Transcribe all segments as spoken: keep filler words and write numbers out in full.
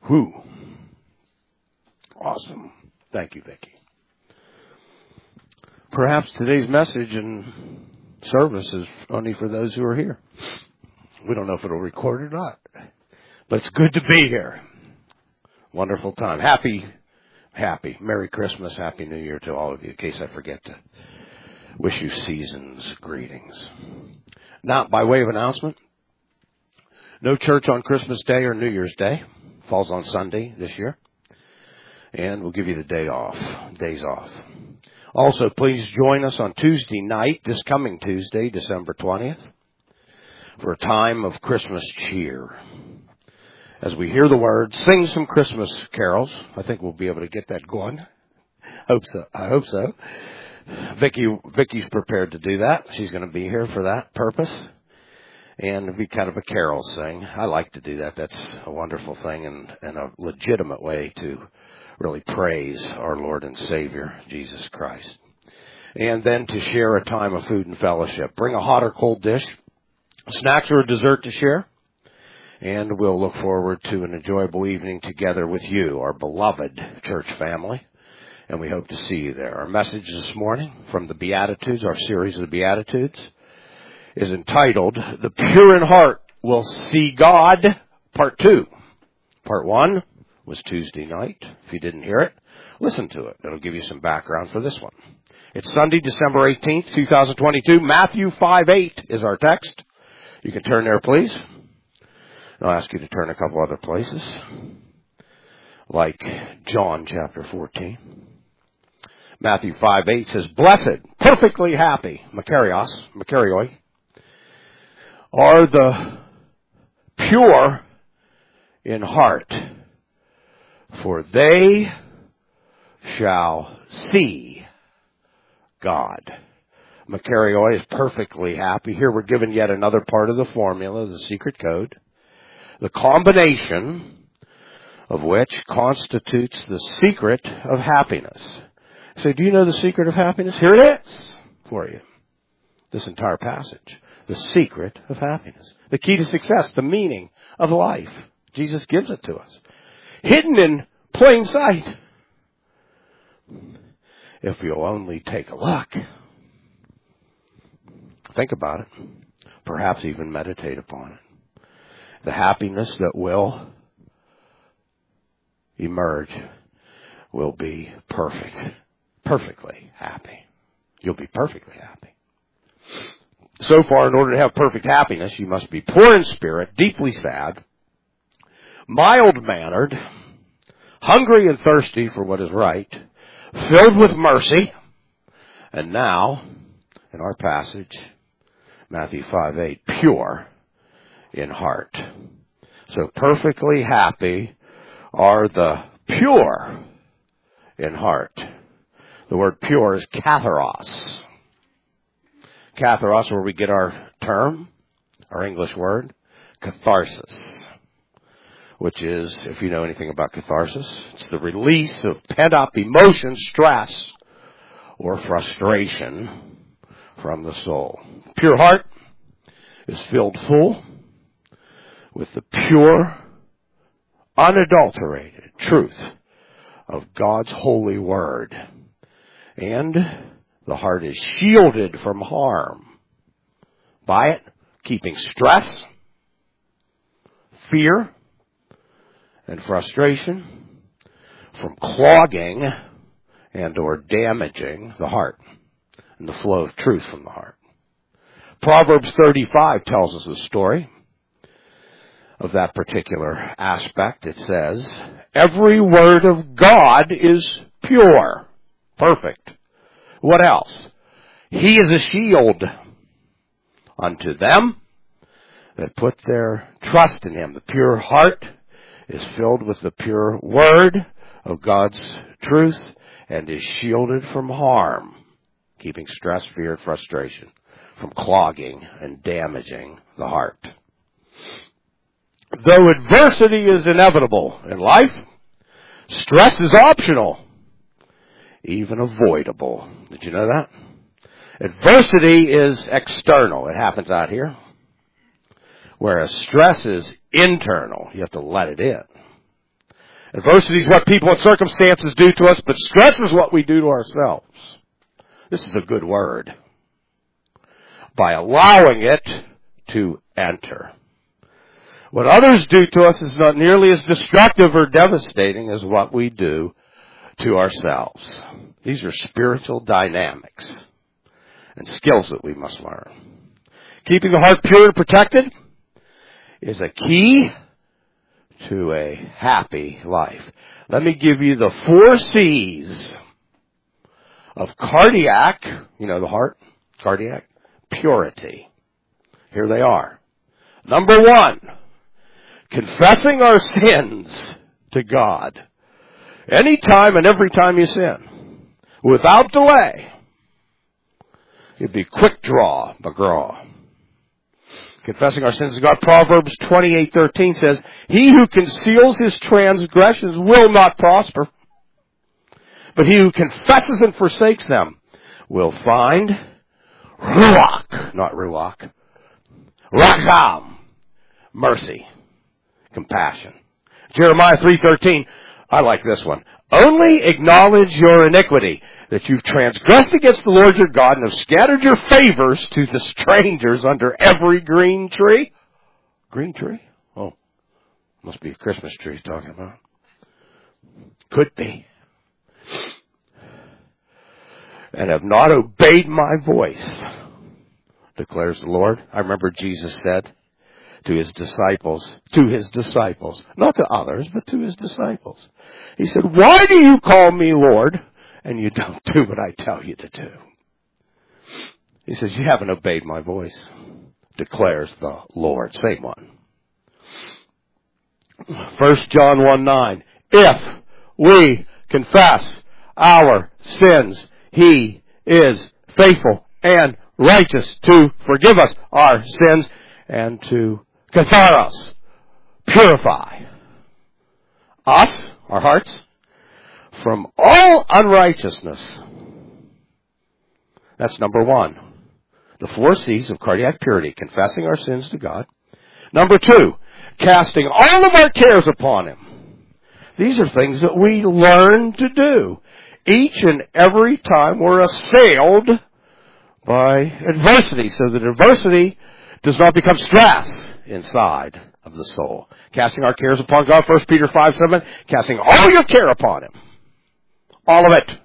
Whew. Awesome. Thank you, Vicki. Perhaps today's message and service is only for those who are here. We don't know if it'll record or not, but it's good to be here. Wonderful time. Happy, happy, Merry Christmas, Happy New Year to all of you, in case I forget to wish you season's greetings. Now, by way of announcement, no church on Christmas Day or New Year's Day. Falls on Sunday this year. And we'll give you the day off, days off. Also, please join us on Tuesday night, this coming Tuesday, December twentieth, for a time of Christmas cheer. As we hear the word, sing some Christmas carols. I think we'll be able to get that going. Hope so. I hope so. Vicki, Vicki's prepared to do that. She's going to be here for that purpose. And it'll be kind of a carol sing. I like to do that. That's a wonderful thing and, and a legitimate way to really praise our Lord and Savior, Jesus Christ. And then to share a time of food and fellowship. Bring a hot or cold dish, snacks or a dessert to share. And we'll look forward to an enjoyable evening together with you, our beloved church family. And we hope to see you there. Our message this morning from the Beatitudes, our series of the Beatitudes, is entitled, The Pure in Heart Will See God, Part two. Part one was Tuesday night. If you didn't hear it, listen to it. It'll give you some background for this one. It's Sunday, December eighteenth, twenty twenty-two. Matthew five eight is our text. You can turn there, please. I'll ask you to turn a couple other places, like John chapter fourteen. Matthew five eight says, Blessed, perfectly happy, Makarios, Makarioi, are the pure in heart, for they shall see God. Makarioi is perfectly happy. Here we're given yet another part of the formula, the secret code, the combination of which constitutes the secret of happiness. So do you know the secret of happiness? Here it is for you. This entire passage. The secret of happiness. The key to success, the meaning of life. Jesus gives it to us. Hidden in plain sight. If you'll only take a look. Think about it. Perhaps even meditate upon it. The happiness that will emerge will be perfect. Perfectly happy. You'll be perfectly happy. So far, in order to have perfect happiness, you must be poor in spirit, deeply sad, mild-mannered, hungry and thirsty for what is right, filled with mercy, and now, in our passage, Matthew five eight, pure in heart. So perfectly happy are the pure in heart. The word pure is katharos. Katharos, where we get our term, our English word, catharsis, which is, if you know anything about catharsis, it's the release of pent-up emotion, stress, or frustration from the soul. Pure heart is filled full with the pure, unadulterated truth of God's holy word. And the heart is shielded from harm by it, keeping stress, fear, and frustration from clogging and or damaging the heart and the flow of truth from the heart. Proverbs thirty-five tells us the story of that particular aspect. It says, every word of God is pure, perfect. What else? He is a shield unto them that put their trust in him. The pure heart is filled with the pure word of God's truth and is shielded from harm, keeping stress, fear, and frustration from clogging and damaging the heart. Though adversity is inevitable in life, stress is optional, even avoidable. Did you know that? Adversity is external. It happens out here. Whereas stress is internal. You have to let it in. Adversity is what people and circumstances do to us, but stress is what we do to ourselves. This is a good word. By allowing it to enter. What others do to us is not nearly as destructive or devastating as what we do to ourselves. These are spiritual dynamics and skills that we must learn. Keeping the heart pure and protected is a key to a happy life. Let me give you the four C's of cardiac, you know the heart, cardiac, purity. Here they are. Number one, confessing our sins to God. Anytime and every time you sin, without delay. It'd be quick draw, McGraw. Confessing our sins to God. Proverbs twenty-eight thirteen says, he who conceals his transgressions will not prosper, but he who confesses and forsakes them will find ruach, not ruach, racham, mercy, compassion. Jeremiah three thirteen, I like this one. Only acknowledge your iniquity, that you've transgressed against the Lord your God and have scattered your favors to the strangers under every green tree. Green tree? Oh, must be a Christmas tree he's talking about. Could be. And have not obeyed my voice, declares the Lord. I remember Jesus said to his disciples, to his disciples, not to others, but to his disciples. He said, why do you call me Lord, and you don't do what I tell you to do? He says, you haven't obeyed my voice, declares the Lord. Same one. First John one nine, if we confess our sins, he is faithful and righteous to forgive us our sins and to katharos, purify us, our hearts, from all unrighteousness. That's number one. The four C's of cardiac purity, confessing our sins to God. Number two, casting all of our cares upon him. These are things that we learn to do each and every time we're assailed by adversity, so that adversity does not become stress inside of the soul. Casting our cares upon God, First Peter five seven, casting all your care upon him. All of it.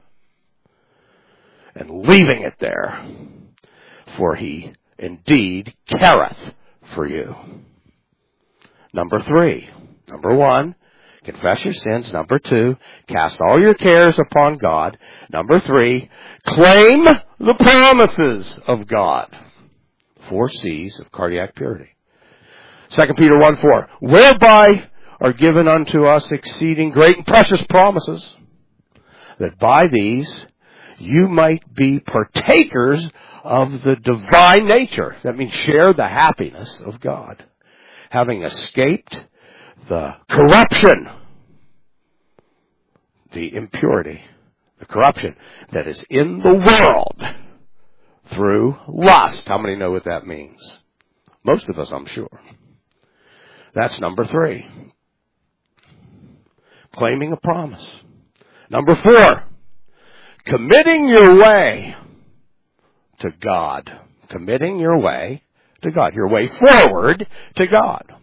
And leaving it there. For he indeed careth for you. Number three. Number one, confess your sins. Number two, cast all your cares upon God. Number three, claim the promises of God. Four C's of cardiac purity. Second Peter one four, whereby are given unto us exceeding great and precious promises, that by these you might be partakers of the divine nature. That means share the happiness of God, having escaped the corruption, the impurity, the corruption that is in the world through lust. How many know what that means? Most of us, I'm sure. That's number three. Claiming a promise. Number four, committing your way to God. Committing your way to God. Your way forward to God.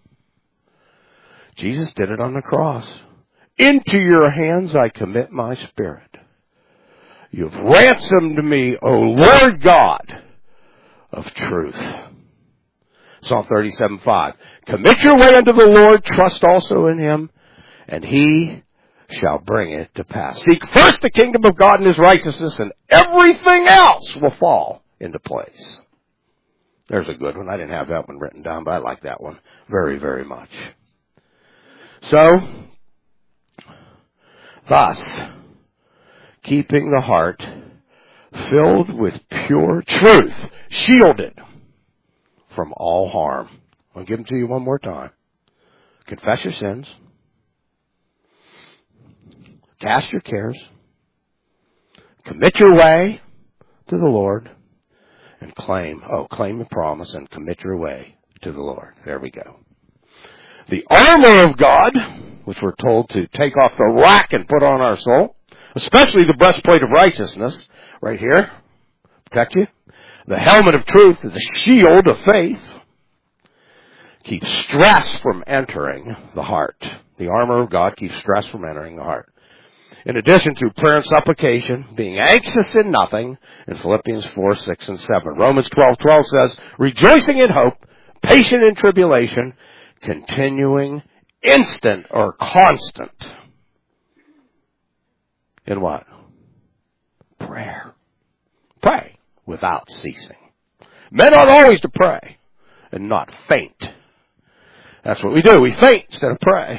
Jesus did it on the cross. Into your hands I commit my spirit. You've ransomed me, O Lord God of truth. Psalm thirty-seven five. Commit your way unto the Lord, trust also in him, and he shall bring it to pass. Seek first the kingdom of God and his righteousness, and everything else will fall into place. There's a good one. I didn't have that one written down, but I like that one very, very much. So, thus, keeping the heart filled with pure truth, shielded from all harm. I'll give them to you one more time. Confess your sins. Cast your cares. Commit your way to the Lord. And claim, oh, claim the promise and commit your way to the Lord. There we go. The armor of God which we're told to take off the rack and put on our soul, especially the breastplate of righteousness, right here, protect you. The helmet of truth, the shield of faith, keeps stress from entering the heart. The armor of God keeps stress from entering the heart. In addition to prayer and supplication, being anxious in nothing, in Philippians four, six, and seven. Romans twelve, twelve says, rejoicing in hope, patient in tribulation, continuing instant or constant. In what? Prayer. Pray without ceasing. Men ought always to pray and not faint. That's what we do. We faint instead of pray.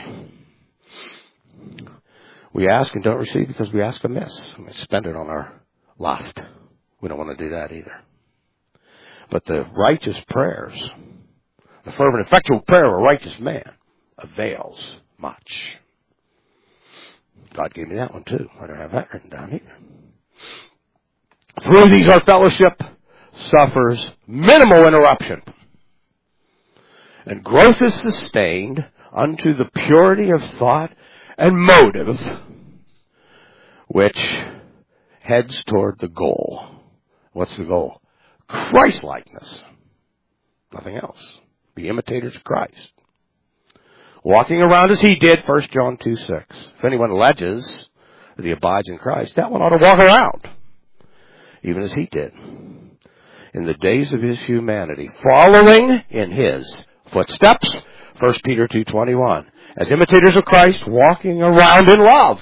We ask and don't receive because we ask amiss. We spend it on our lust. We don't want to do that either. But the righteous prayers, the fervent, effectual prayer of a righteous man avails much. God gave me that one too. I don't have that written down either. Through these our fellowship suffers minimal interruption. And growth is sustained unto the purity of thought and motive, which heads toward the goal. What's the goal? Christ-likeness. Nothing else. Be imitators of Christ. Walking around as he did, First John two, six. If anyone alleges that he abides in Christ, that one ought to walk around, even as he did, in the days of his humanity, following in his footsteps, First Peter two, twenty-one. As imitators of Christ, walking around in love.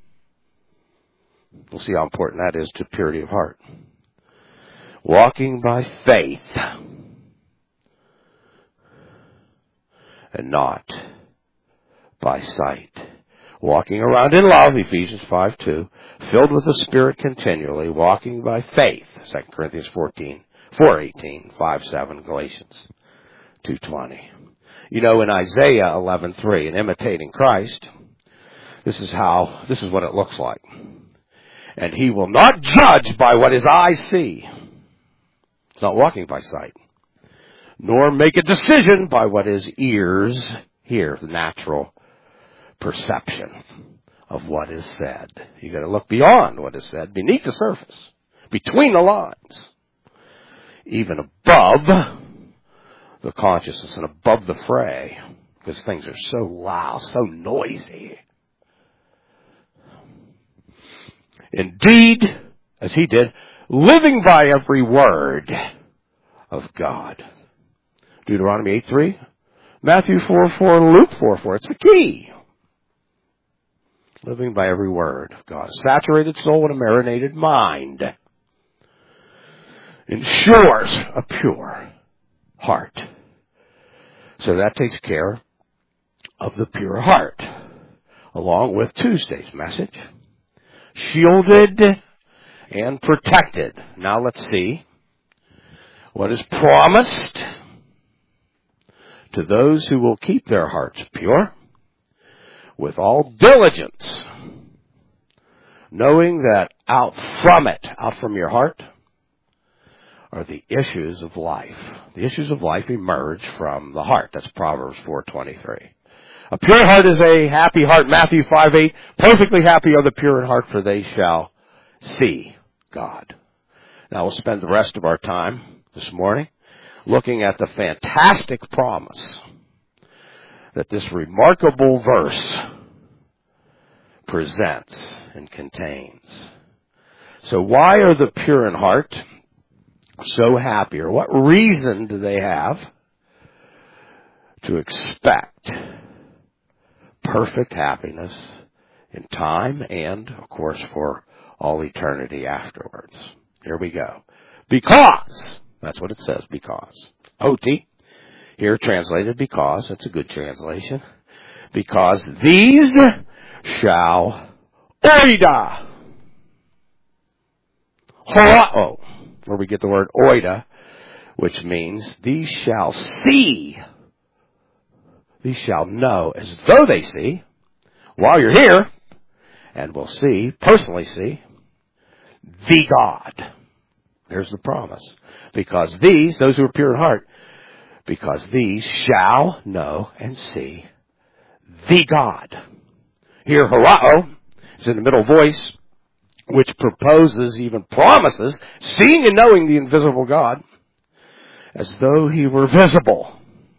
We'll see how important that is to purity of heart. Walking by faith and not by sight. Walking around in love, Ephesians five, two. Filled with the Spirit continually, walking by faith, Second Corinthians fourteen, four, eighteen, five, seven, Galatians two, twenty. You know, in Isaiah eleven, three, in imitating Christ, this is how, this is what it looks like. And he will not judge by what his eyes see. He's not walking by sight. Nor make a decision by what his ears hear, the natural perception of what is said. You got to look beyond what is said, beneath the surface, between the lines, even above the consciousness and above the fray, because things are so loud, so noisy. Indeed, as he did, living by every word of God. Deuteronomy eight, three, Matthew four, four, Luke four, four. It's the key. Living by every word of God. A saturated soul and a marinated mind ensures a pure heart. So that takes care of the pure heart, along with Tuesday's message. Shielded and protected. Now let's see what is promised to those who will keep their hearts pure with all diligence, knowing that out from it, out from your heart, are the issues of life. The issues of life emerge from the heart. That's Proverbs four twenty-three. A pure heart is a happy heart. Matthew five, eight. Perfectly happy are the pure in heart, for they shall see God. Now we'll spend the rest of our time this morning looking at the fantastic promise that this remarkable verse presents and contains. So why are the pure in heart so happy, or what reason do they have to expect perfect happiness in time and, of course, for all eternity afterwards? Here we go. Because, that's what it says, because. O T, here translated because, that's a good translation. Because these shall oida. Horao, where we get the word oida, which means these shall see. These shall know as though they see while you're here, and will see, personally see, the God. There's the promise. Because these, those who are pure in heart, because these shall know and see the God. Here, horao is in the middle voice, which proposes, even promises, seeing and knowing the invisible God as though he were visible.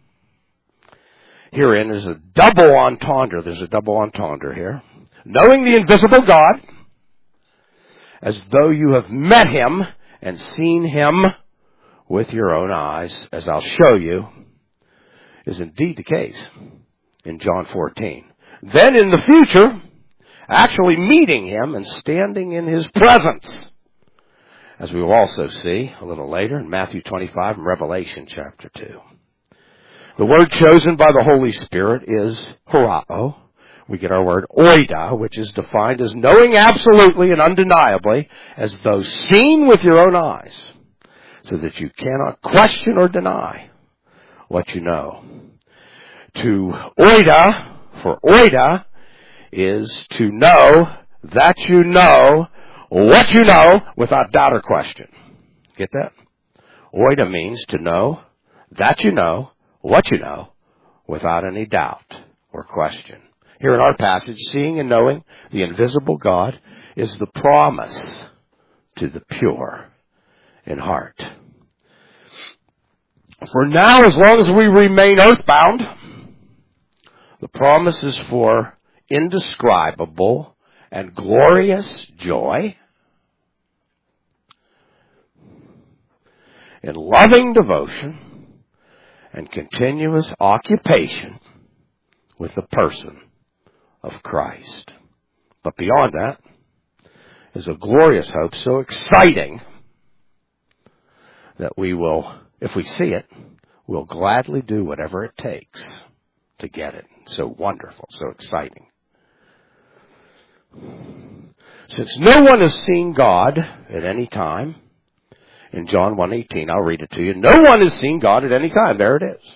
Herein is a double entendre. There's a double entendre here. Knowing the invisible God as though you have met him and seen him with your own eyes, as I'll show you, is indeed the case in John fourteen. Then in the future, actually meeting him and standing in his presence, as we will also see a little later in Matthew twenty-five and Revelation chapter two. The word chosen by the Holy Spirit is horao. We get our word oida, which is defined as knowing absolutely and undeniably, as though seen with your own eyes, so that you cannot question or deny what you know. To oida, for oida, is to know that you know what you know without doubt or question. Get that? Oida means to know that you know what you know without any doubt or question. Here in our passage, seeing and knowing the invisible God is the promise to the pure in heart. For now, as long as we remain earthbound, the promise is for indescribable and glorious joy in loving devotion and continuous occupation with the person of Christ. But beyond that is a glorious hope so exciting that we will, if we see it, we'll gladly do whatever it takes to get it. So wonderful, so exciting. Since no one has seen God at any time, in John one eighteen, I'll read it to you. No one has seen God at any time. There it is.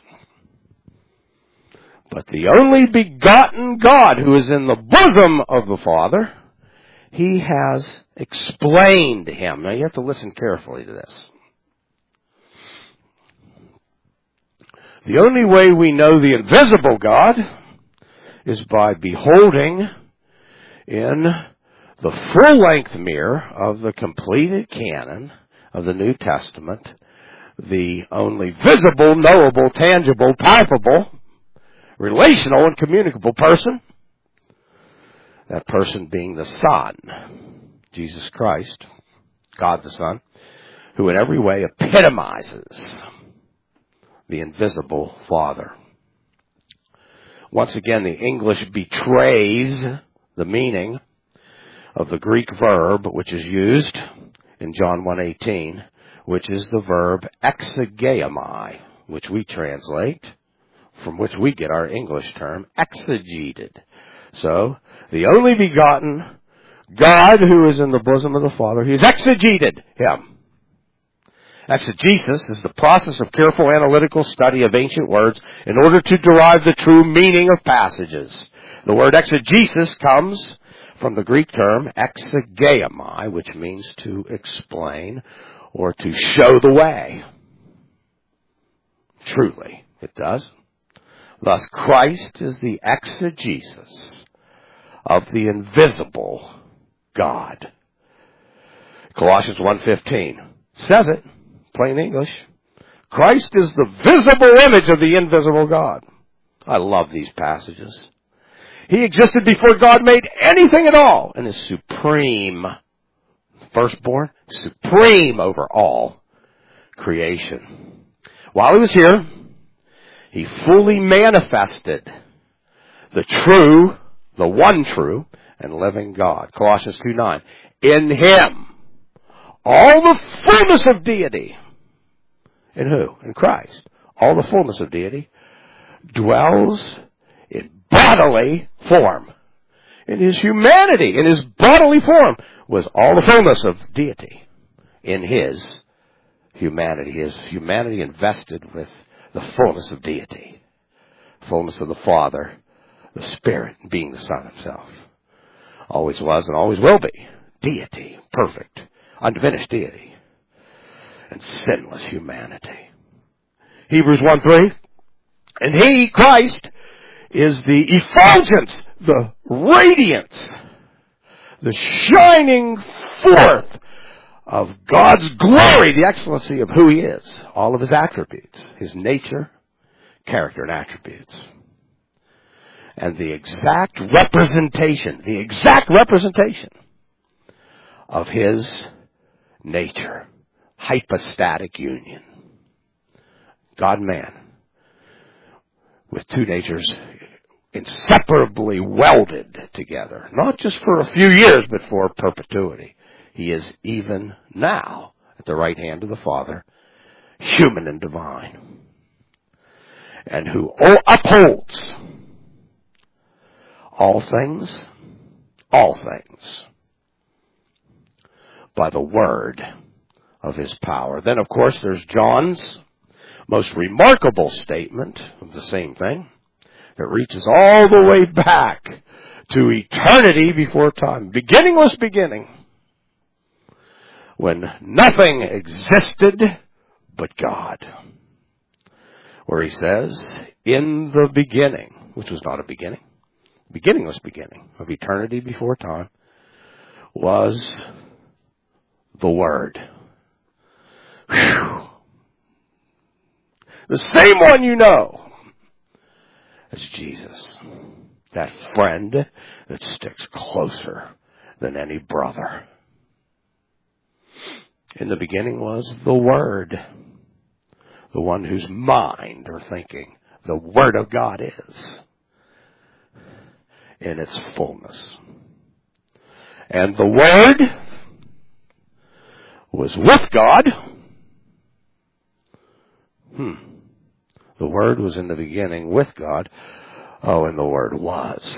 But the only begotten God who is in the bosom of the Father, he has explained him. Now you have to listen carefully to this. The only way we know the invisible God is by beholding in the full-length mirror of the completed canon of the New Testament, the only visible, knowable, tangible, palpable, relational, and communicable person, that person being the Son, Jesus Christ, God the Son, who in every way epitomizes the invisible Father. Once again, the English betrays the meaning of the Greek verb which is used in John one eighteen, which is the verb exegeomai, which we translate, from which we get our English term, exegeted. So, the only begotten God who is in the bosom of the Father, he has exegeted him. Exegesis is the process of careful analytical study of ancient words in order to derive the true meaning of passages. The word exegesis comes from the Greek term exegeomai, which means to explain or to show the way. Truly, it does. Thus, Christ is the exegesis of the invisible God. Colossians one fifteen says it, plain English. Christ is the visible image of the invisible God. I love these passages. He existed before God made anything at all and is supreme. Firstborn, supreme over all creation. While he was here, he fully manifested the true, the one true, and living God. Colossians two nine. In him, all the fullness of deity. In who? In Christ. All the fullness of deity dwells in bodily form. In his humanity, in his bodily form, was all the fullness of deity. In his humanity, his humanity invested with the fullness of deity. Fullness of the Father, the Spirit, being the Son himself. Always was and always will be. Deity, perfect, undiminished deity, and sinless humanity. Hebrews one three. And he, Christ, is the effulgence, the radiance, the shining forth of God's glory, the excellency of who He is, all of His attributes, His nature, character, and attributes. And the exact representation, the exact representation of His nature, hypostatic union. God-man, with two natures inseparably welded together, not just for a few years, but for perpetuity. He is even now at the right hand of the Father, human and divine, and who upholds all things, all things, by the word of His power. Then, of course, there's John's most remarkable statement of the same thing that reaches all the way back to eternity before time. Beginningless beginning, when nothing existed but God. Where he says, in the beginning, which was not a beginning, beginningless beginning of eternity before time, was the Word. Whew. The same one you know as Jesus. That friend that sticks closer than any brother. In the beginning was the Word. The one whose mind or thinking the Word of God is in its fullness. And the Word was with God. Hmm. The Word was in the beginning with God. Oh, and the Word was.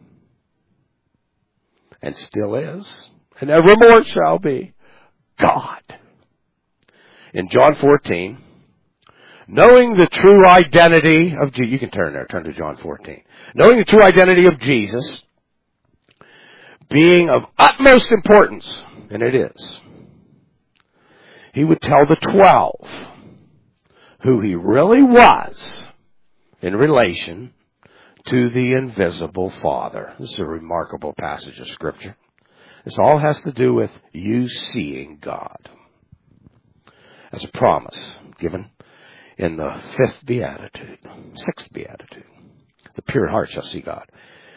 And still is. And evermore shall be God. In John fourteen, knowing the true identity of Jesus, you can turn there, turn to John fourteen. Knowing the true identity of Jesus, being of utmost importance, and it is, He would tell the twelve who He really was in relation to the invisible Father. This is a remarkable passage of Scripture. This all has to do with you seeing God. As a promise given in the fifth beatitude, sixth beatitude. The pure in heart shall see God.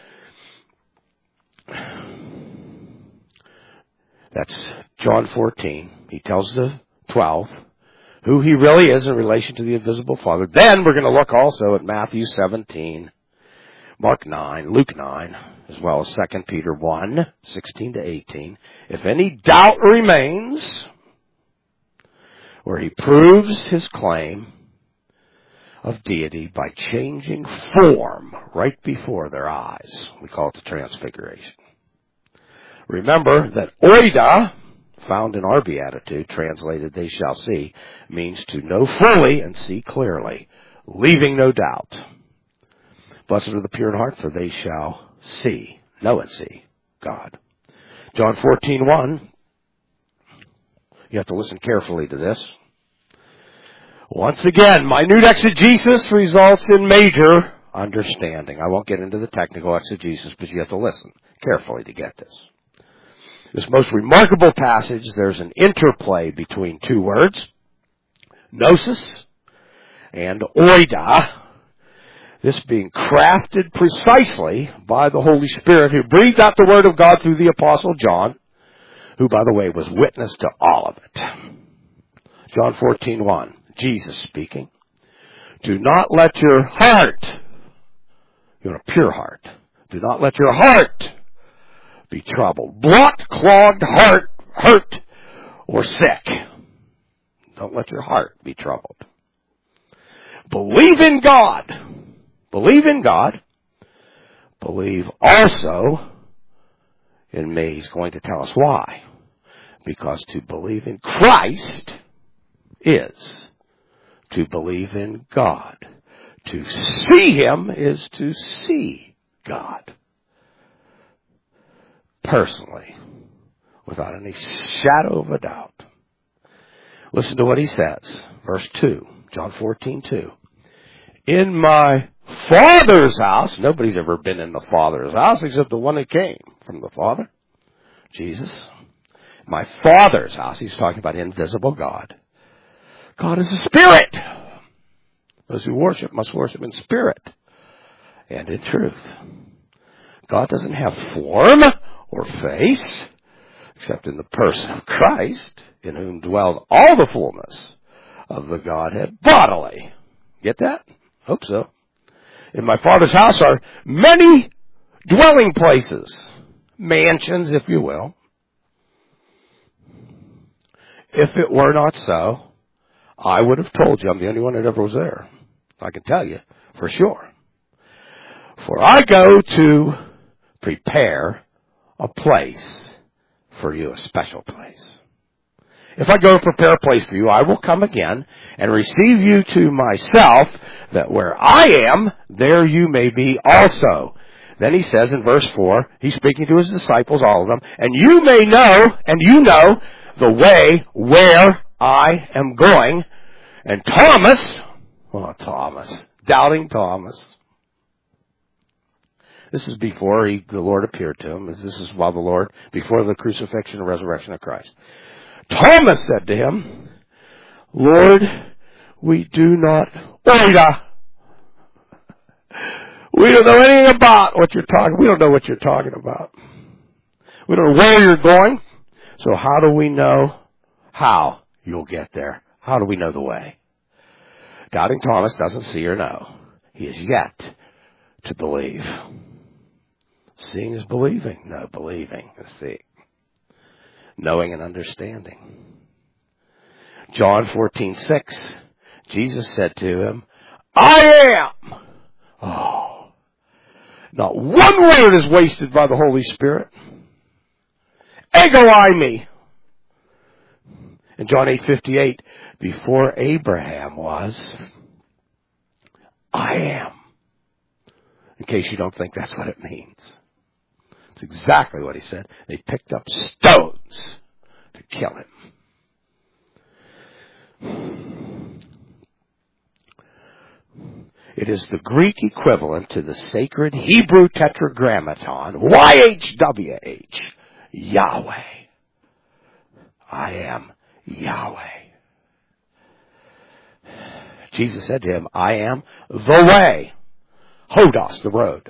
That's John fourteen. He tells the twelve who He really is in relation to the invisible Father. Then we're going to look also at Matthew seventeen, Mark nine, Luke nine, as well as Second Peter one, sixteen to eighteen. If any doubt remains, where He proves His claim of deity by changing form right before their eyes. We call it the transfiguration. Remember that oida, found in our beatitude, translated they shall see, means to know fully and see clearly, leaving no doubt. Blessed are the pure in heart, for they shall see, know and see God. John fourteen one, you have to listen carefully to this. Once again, minute exegesis results in major understanding. I won't get into the technical exegesis, but you have to listen carefully to get this. This most remarkable passage, there's an interplay between two words, gnosis and oida, this being crafted precisely by the Holy Spirit who breathed out the Word of God through the Apostle John, who, by the way, was witness to all of it. John fourteen one, Jesus speaking. Do not let your heart, you want a pure heart, do not let your heart be troubled. Blocked, clogged, heart, hurt, or sick. Don't let your heart be troubled. Believe in God. Believe in God. Believe also in me. He's going to tell us why. Because to believe in Christ is to believe in God. To see Him is to see God. Personally, without any shadow of a doubt. Listen to what He says. Verse two, John fourteen two. In my Father's house. Nobody's ever been in the Father's house except the one that came from the Father, Jesus. My Father's house. He's talking about invisible God. God is a spirit. Those who worship must worship in spirit and in truth. God doesn't have form or face, except in the person of Christ, in whom dwells all the fullness of the Godhead bodily. Get that? Hope so. In my Father's house are many dwelling places, mansions, if you will. If it were not so, I would have told you. I'm the only one that ever was there. I can tell you for sure. For I go to prepare a place for you, a special place. If I go prepare a place for you, I will come again and receive you to myself, that where I am, there you may be also. Then he says in verse four, he's speaking to his disciples, all of them, and you may know, and you know, the way where I am going. And Thomas, oh, Thomas, doubting Thomas. This is before he, the Lord appeared to him. This is while the Lord, before the crucifixion and resurrection of Christ. Thomas said to him, Lord, we do not, oida. We don't know anything about what you're talking, we don't know what you're talking about. We don't know where you're going. So how do we know how you'll get there? How do we know the way? Doubting Thomas doesn't see or know. He is yet to believe. Seeing is believing. No, believing is seeing. Knowing and understanding. John fourteen six, Jesus said to him, I am. Oh, not one word is wasted by the Holy Spirit. Ego eimi. In John eight fifty-eight, before Abraham was, I am. In case you don't think that's what it means. It's exactly what he said. They picked up stones to kill him. It is the Greek equivalent to the sacred Hebrew tetragrammaton, Y H W H, Yahweh. I am Yahweh. Jesus said to him, I am the way, Hodos, the road,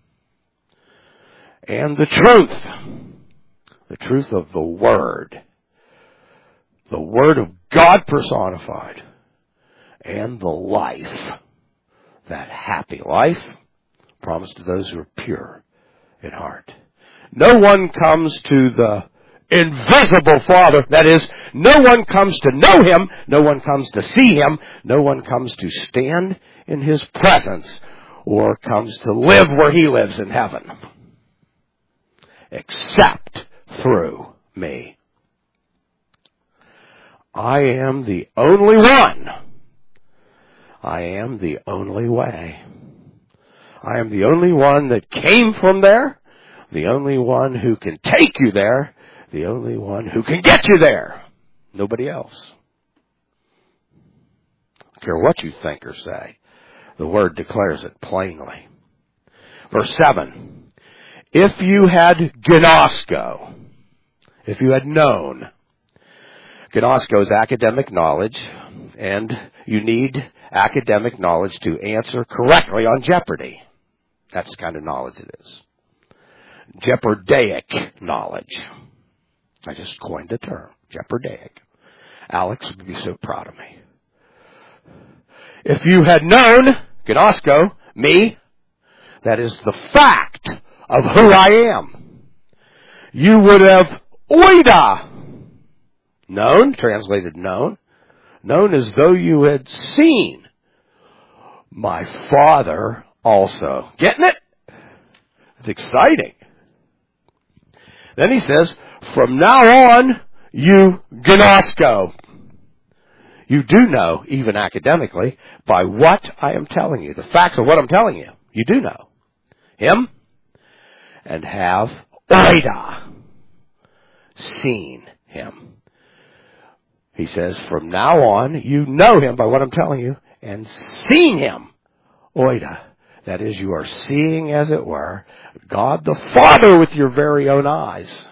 and the truth, the truth of the Word, the Word of God personified, and the life, that happy life promised to those who are pure in heart. No one comes to the invisible Father. That is, no one comes to know Him. No one comes to see Him. No one comes to stand in His presence or comes to live where He lives in heaven. Except through me. I am the only one. I am the only way. I am the only one that came from there. The only one who can take you there. The only one who can get you there. Nobody else. I don't care what you think or say. The Word declares it plainly. Verse seven. If you had gnosko, if you had known, gnosko is academic knowledge, and you need academic knowledge to answer correctly on Jeopardy. That's the kind of knowledge it is. Jeopardaic knowledge. I just coined the term, Jeopardaic. Alex would be so proud of me. If you had known, gnosko, me, that is the fact of who I am, you would have oida, known, translated known, known as though you had seen my Father also. Getting it? It's exciting. Then he says, from now on, you gnosko. You do know, even academically, by what I am telling you. The facts of what I'm telling you. You do know Him and have oida, seen Him. He says, from now on, you know Him by what I'm telling you and seen Him. Oida. That is, you are seeing, as it were, God the Father with your very own eyes.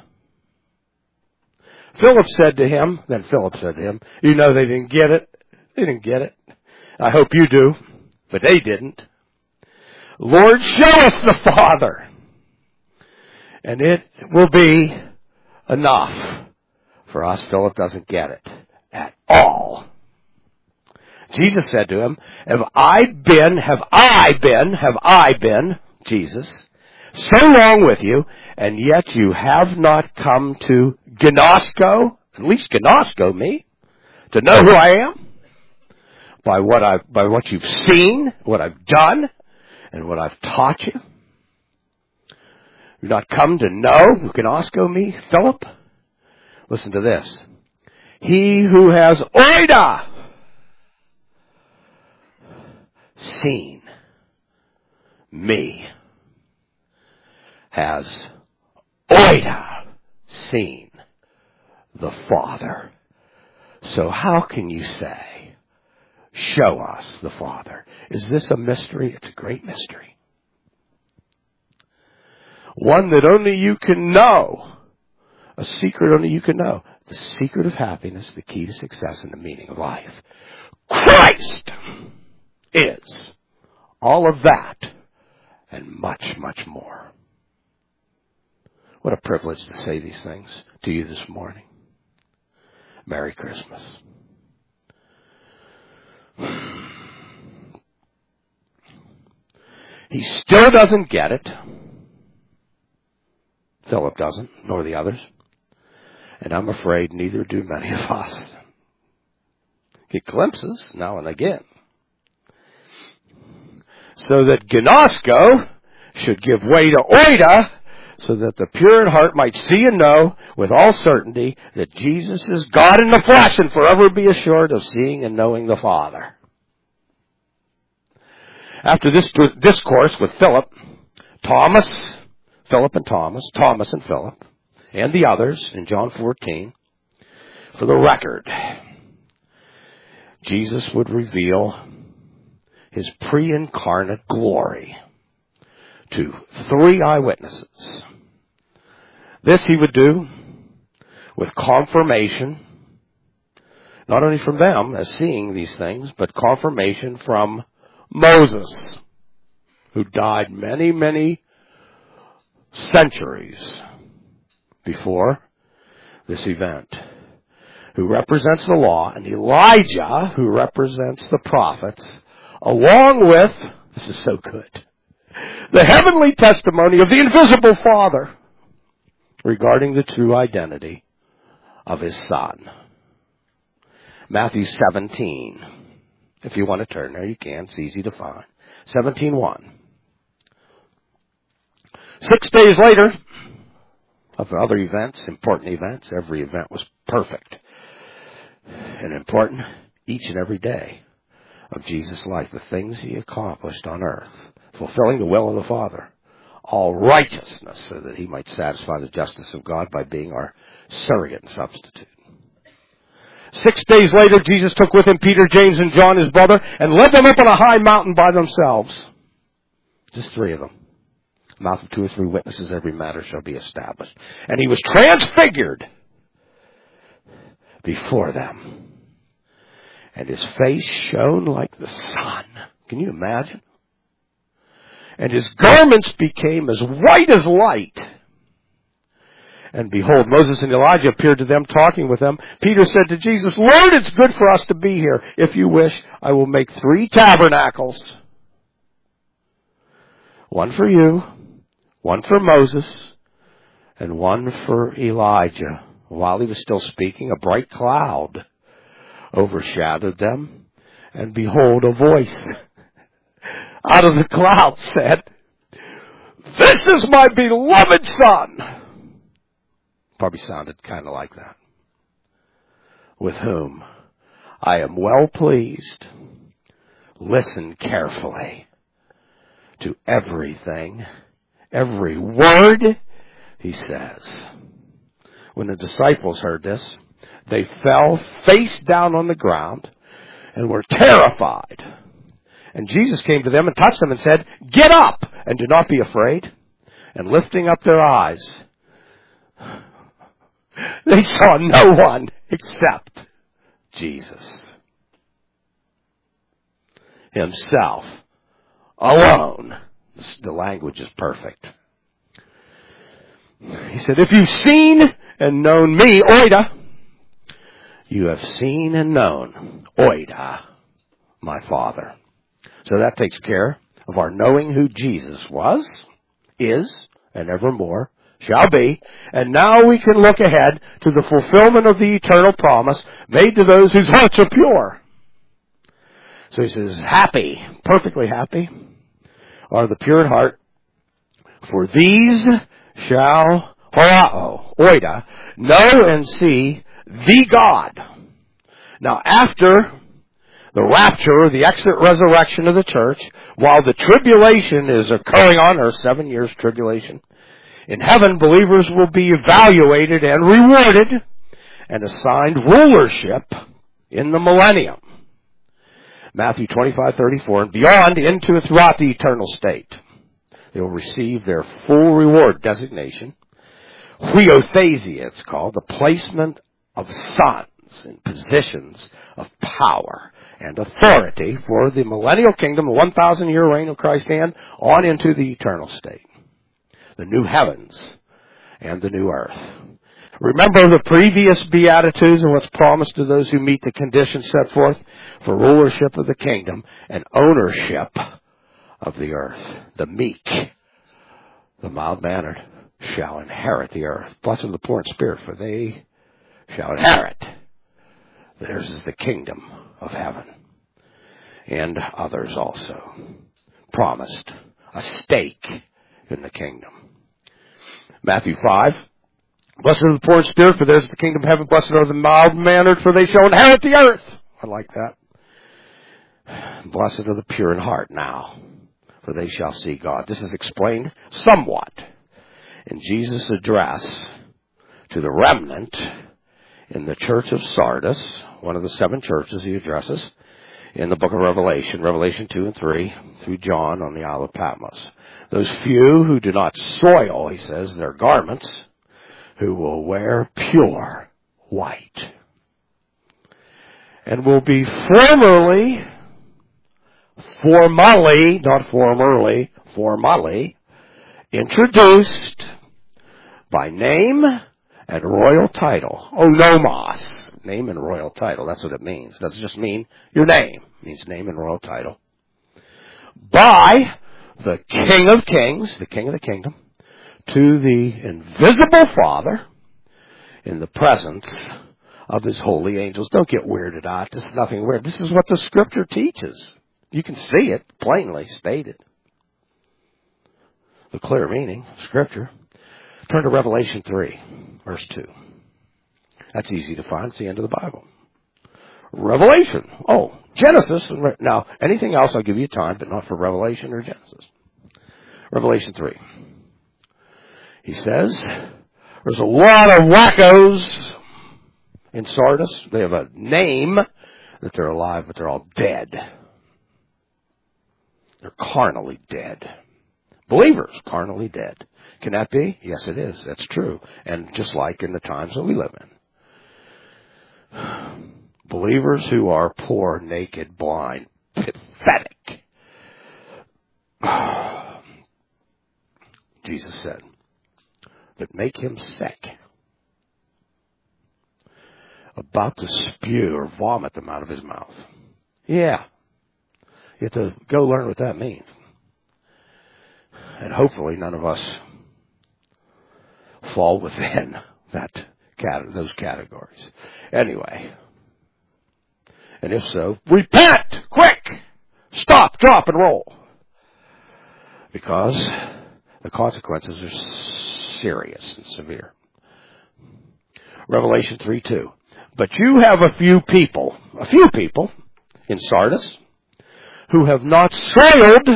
Philip said to him, then Philip said to him, you know they didn't get it. They didn't get it. I hope you do, but they didn't. Lord, show us the Father, and it will be enough for us. Philip doesn't get it at all. Jesus said to him, have I been, have I been, have I been, Jesus, so long with you, and yet you have not come to gnosko, at least gnosko me, to know who I am? By what I, by what you've seen, what I've done, and what I've taught you? You've not come to know, gnosko me, Philip? Listen to this. He who has oida, seen me, has oida, seen the Father. So how can you say, show us the Father? Is this a mystery? It's a great mystery. One that only you can know. A secret only you can know. The secret of happiness, the key to success, and the meaning of life. Christ is all of that and much, much more. What a privilege to say these things to you this morning. Merry Christmas. He still doesn't get it. Philip doesn't, nor the others. And I'm afraid neither do many of us. Get glimpses now and again. So that gnosko should give way to oida, so that the pure in heart might see and know with all certainty that Jesus is God in the flesh, and forever be assured of seeing and knowing the Father. After this discourse with Philip, Thomas, Philip and Thomas, Thomas and Philip, and the others in John fourteen, for the record, Jesus would reveal his pre-incarnate glory to three eyewitnesses. This he would do with confirmation, not only from them as seeing these things, but confirmation from Moses, who died many, many centuries before this event, who represents the law, and Elijah, who represents the prophets, along with, this is so good, the heavenly testimony of the invisible Father regarding the true identity of his Son. Matthew seventeen. If you want to turn there, you can. It's easy to find. seventeen one. Six days later, of other events, important events, every event was perfect and important each and every day of Jesus' life, the things he accomplished on earth, fulfilling the will of the Father, all righteousness, so that he might satisfy the justice of God by being our surrogate and substitute. Six days later, Jesus took with him Peter, James, and John, his brother, and led them up on a high mountain by themselves. Just three of them. Mouth of two or three witnesses, every matter shall be established. And he was transfigured before them. And his face shone like the sun. Can you imagine? And his garments became as white as light. And behold, Moses and Elijah appeared to them, talking with them. Peter said to Jesus, Lord, it's good for us to be here. If you wish, I will make three tabernacles. One for you, one for Moses, and one for Elijah. While he was still speaking, a bright cloud overshadowed them. And behold, a voice out of the cloud said, This is my beloved Son. Probably sounded kind of like that. With whom I am well pleased. Listen carefully to everything, every word he says. When the disciples heard this, they fell face down on the ground and were terrified. And Jesus came to them and touched them and said, "Get up and do not be afraid." And lifting up their eyes, they saw no one except Jesus himself alone. The language is perfect. He said, "If you've seen and known me, oida, you have seen and known, oida, my Father." So that takes care of our knowing who Jesus was, is, and evermore shall be. And now we can look ahead to the fulfillment of the eternal promise made to those whose hearts are pure. So he says, happy, perfectly happy, are the pure in heart, for these shall, horao, oida, know and see the God. Now after the rapture, the exit resurrection of the church, while the tribulation is occurring on earth, seven years tribulation, in heaven believers will be evaluated and rewarded and assigned rulership in the millennium. Matthew twenty-five thirty-four, and beyond into and throughout the eternal state. They will receive their full reward designation. Huiothesia, it's called, the placement of sons in positions of power and authority for the millennial kingdom, the one thousand year reign of Christ, and on into the eternal state. The new heavens and the new earth. Remember the previous Beatitudes and what's promised to those who meet the conditions set forth for rulership of the kingdom and ownership of the earth. The meek, the mild-mannered, shall inherit the earth. Blessed are the poor in spirit, for they shall inherit. Theirs is the kingdom of heaven. And others also promised a stake in the kingdom. Matthew five, blessed are the poor in spirit, for theirs is the kingdom of heaven. Blessed are the mild-mannered, for they shall inherit the earth. I like that. Blessed are the pure in heart now, for they shall see God. This is explained somewhat in Jesus' address to the remnant in the church of Sardis, one of the seven churches he addresses in the book of Revelation, Revelation two and three, through John on the Isle of Patmos. Those few who do not soil, he says, their garments, who will wear pure white, and will be formerly, formally, not formerly, formally, introduced by name and royal title. Onomos. Name and royal title. That's what it means. It doesn't just mean your name. It means name and royal title. By the King of Kings, the King of the Kingdom, to the invisible Father in the presence of His holy angels. Don't get weirded out. This is nothing weird. This is what the Scripture teaches. You can see it plainly stated. The clear meaning of Scripture. Turn to Revelation three, verse two. That's easy to find. It's the end of the Bible. Revelation. Oh, Genesis. Now, anything else I'll give you time, but not for Revelation or Genesis. Revelation three. He says, there's a lot of wackos in Sardis. They have a name that they're alive, but they're all dead. They're carnally dead. Believers, carnally dead. Can that be? Yes, it is. That's true. And just like in the times that we live in. Believers who are poor, naked, blind, pathetic. Jesus said, but make him sick. About to spew or vomit them out of his mouth. Yeah. You have to go learn what that means. And hopefully none of us fall within that those categories. Anyway. And if so, repent! Quick! Stop, drop, and roll. Because the consequences are serious and severe. Revelation three two. But you have a few people, a few people in Sardis who have not soiled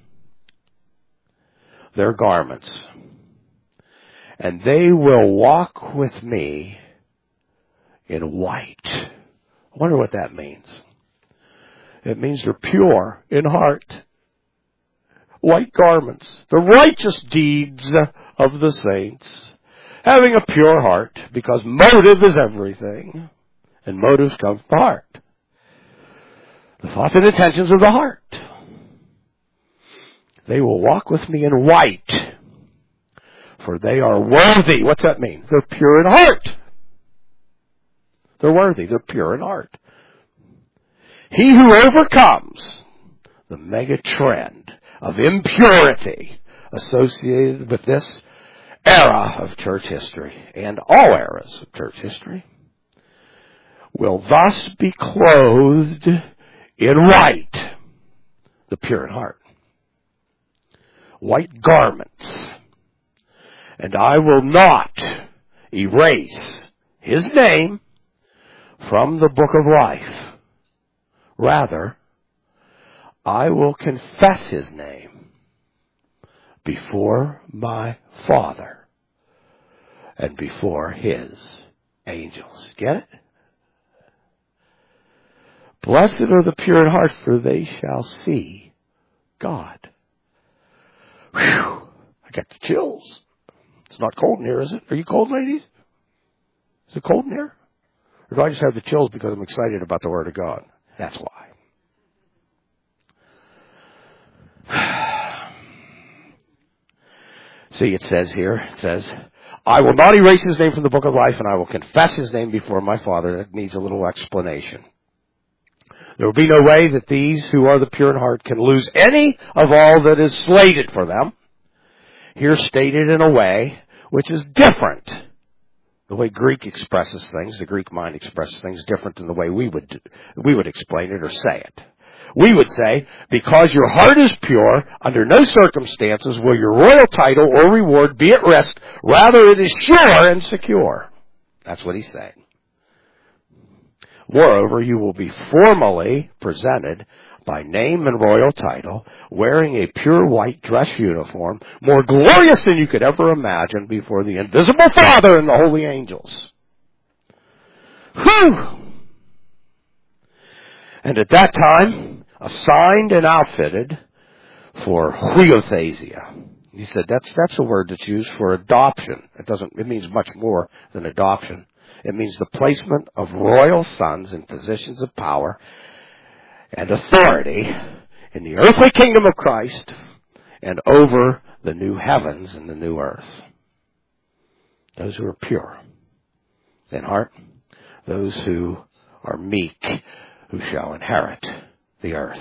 their garments. And they will walk with me in white. I wonder what that means. It means they're pure in heart. White garments, the righteous deeds of the saints. Having a pure heart, because motive is everything. And motives come from the heart. The thoughts and intentions of the heart. They will walk with me in white, for they are worthy. What's that mean? They're pure in heart. They're worthy. They're pure in heart. He who overcomes the mega trend of impurity associated with this era of church history and all eras of church history will thus be clothed in white, the pure in heart. White garments. And I will not erase his name from the book of life. Rather, I will confess his name before my Father and before his angels. Get it? Blessed are the pure in heart, for they shall see God. Whew. I got the chills. It's not cold in here, is it? Are you cold, ladies? Is it cold in here? Or do I just have the chills because I'm excited about the Word of God? That's why. See, it says here, it says, I will not erase his name from the book of life, and I will confess his name before my Father. That needs a little explanation. There will be no way that these who are the pure in heart can lose any of all that is slated for them. Here stated in a way which is different. The way Greek expresses things, the Greek mind expresses things different than the way we would we would explain it or say it. We would say, because your heart is pure, under no circumstances will your royal title or reward be at risk. Rather, it is sure and secure. That's what he's saying. Moreover, you will be formally presented by name and royal title, wearing a pure white dress uniform, more glorious than you could ever imagine, before the invisible Father and the holy angels. Whew! And at that time, assigned and outfitted for huiothesia. He said that's that's a word that's used for adoption. It doesn't. It means much more than adoption. It means the placement of royal sons in positions of power and authority in the earthly kingdom of Christ and over the new heavens and the new earth. Those who are pure in heart, those who are meek, who shall inherit the earth.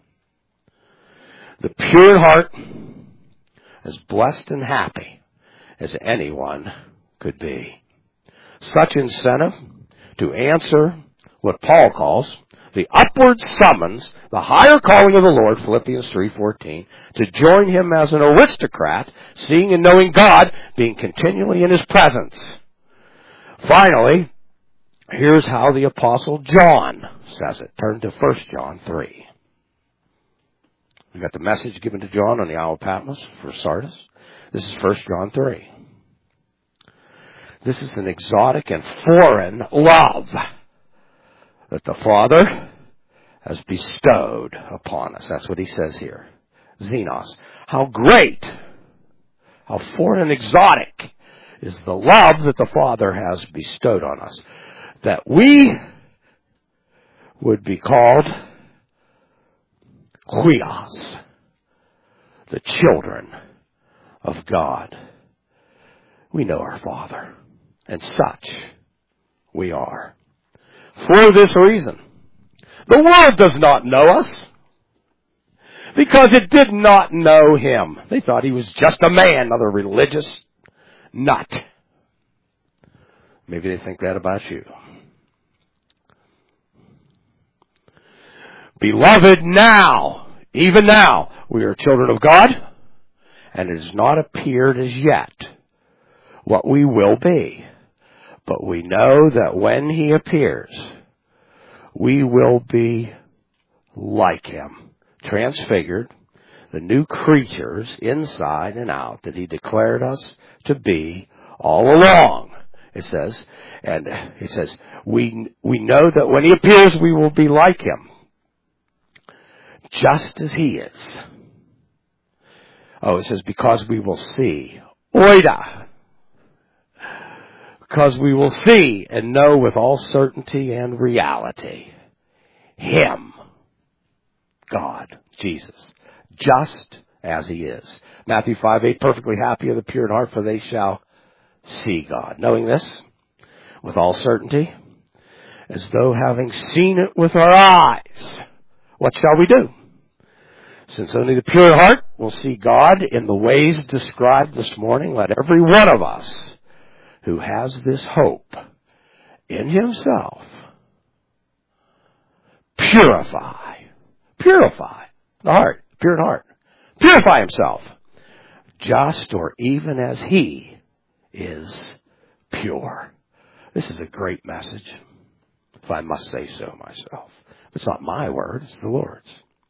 The pure in heart, as blessed and happy as anyone could be. Such incentive to answer what Paul calls the upward summons, the higher calling of the Lord, Philippians three fourteen, to join him as an aristocrat, seeing and knowing God, being continually in his presence. Finally, here's how the Apostle John says it. Turn to First John three. We got the message given to John on the Isle of Patmos for Sardis. This is First John three. This is an exotic and foreign love that the Father has bestowed upon us. That's what he says here. Xenos. How great, how foreign and exotic is the love that the Father has bestowed on us, that we would be called huios, the children of God. We know our Father, and such we are. For this reason, the world does not know us, because it did not know him. They thought he was just a man, another religious nut. Maybe they think that about you. Beloved, now, even now, we are children of God, and it has not appeared as yet what we will be. But we know that when he appears, we will be like him, transfigured, the new creatures inside and out that he declared us to be all along. It says, and it says, we we know that when he appears, we will be like him. just as he is. Oh, it says, because we will see. Oida. Because we will see and know with all certainty and reality him, God, Jesus, just as he is. Matthew five eight, perfectly happy are the pure in heart, for they shall see God. Knowing this with all certainty, as though having seen it with our eyes, what shall we do? Since only the pure in heart will see God in the ways described this morning, let every one of us who has this hope in himself purify, purify the heart, pure in heart, purify himself, just or even as he is pure. This is a great message, if I must say so myself. It's not my word, it's the Lord's.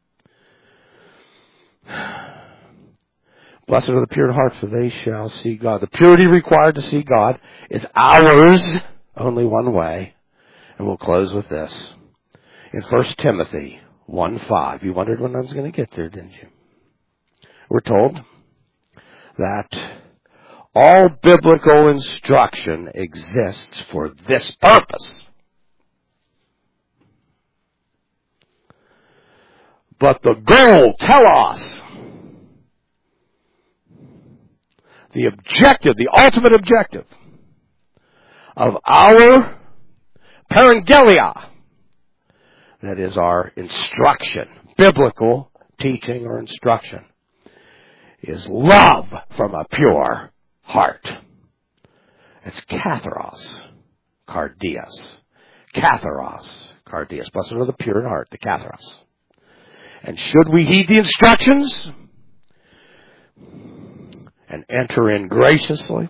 Blessed are the pure in heart, for they shall see God. The purity required to see God is ours only one way. And we'll close with this. In First Timothy one five, you wondered when I was going to get there, didn't you? We're told that all biblical instruction exists for this purpose. But the goal, telos, the objective, the ultimate objective of our parangelia, that is our instruction, biblical teaching or instruction, is love from a pure heart. It's katharos, cardias. Katharos, cardias. Blessed are the pure in heart, the katharos. And should we heed the instructions and enter in graciously,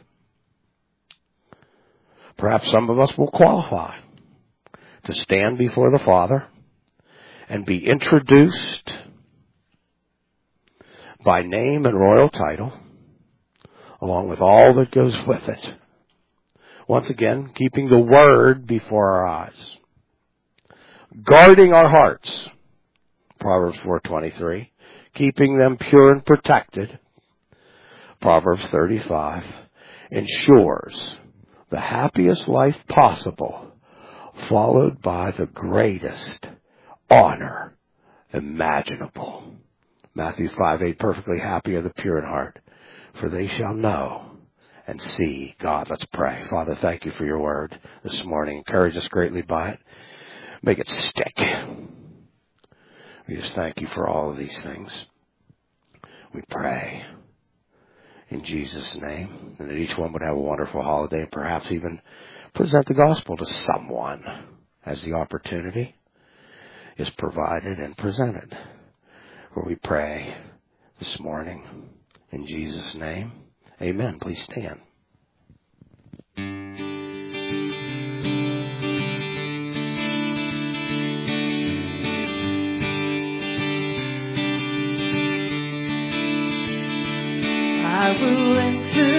perhaps some of us will qualify to stand before the Father and be introduced by name and royal title, along with all that goes with it. Once again, keeping the Word before our eyes, guarding our hearts, Proverbs four twenty-three, keeping them pure and protected, Proverbs thirty-five, ensures the happiest life possible, followed by the greatest honor imaginable. Matthew five eight, perfectly happy are the pure in heart, for they shall know and see God. Let's pray. Father, thank you for your word this morning. Encourage us greatly by it. Make it stick. We just thank you for all of these things. We pray in Jesus' name, and that each one would have a wonderful holiday, and perhaps even present the gospel to someone as the opportunity is provided and presented. For we pray this morning in Jesus' name. Amen. Please stand. I will